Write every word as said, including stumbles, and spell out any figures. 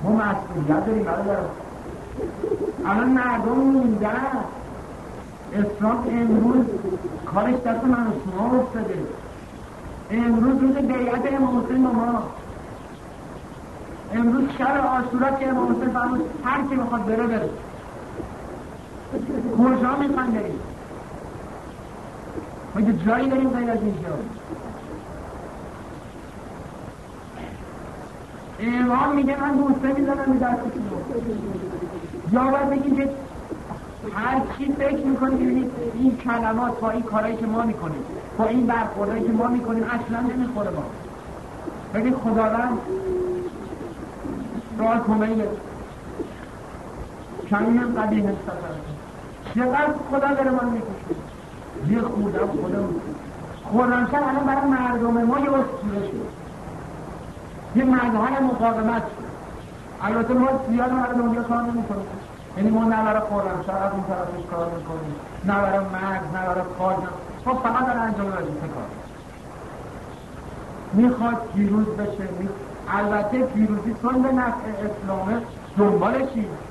ما مسئولیت داریم برادر. الان مردم موندن، اسلام امروز کارش دست من و شما افتاده. امروز روز بیعت امام حسین با ما، امروز شب عاشورا که امام حسین فرمود هر کی بخواد بره بره. کجا میخوان بریم؟ مگه جایی داریم غیر از اینجا؟ امام میگه من دوسته میزنم به دستتون. یا باید بگیم که هر چی فکر میکنیم ببینید این کلمات با این کارهایی که ما میکنیم، با این برخوردهایی که ما میکنیم اصلا نمیخوره ما. ببین خداوند سوال کمهیه کمی هم قبیه هستفر چقدر خدا داره من میکشه یه خوردم خدا خورمشن الان برای مردم ما یه اسطوره شد، یه مظهر مقاومت شد. البته ما زیاد برای دنیا کار نمیکنیم، یعنی ما نه برای خورمشن از اون طرفش کار میکنیم، نه برای مرد، نه برای خواهد، ما فقط در انجام وظیفه کار میخواد پیروز بشه. البته پیروزی چون به نفع اسلامه دنبالشیم،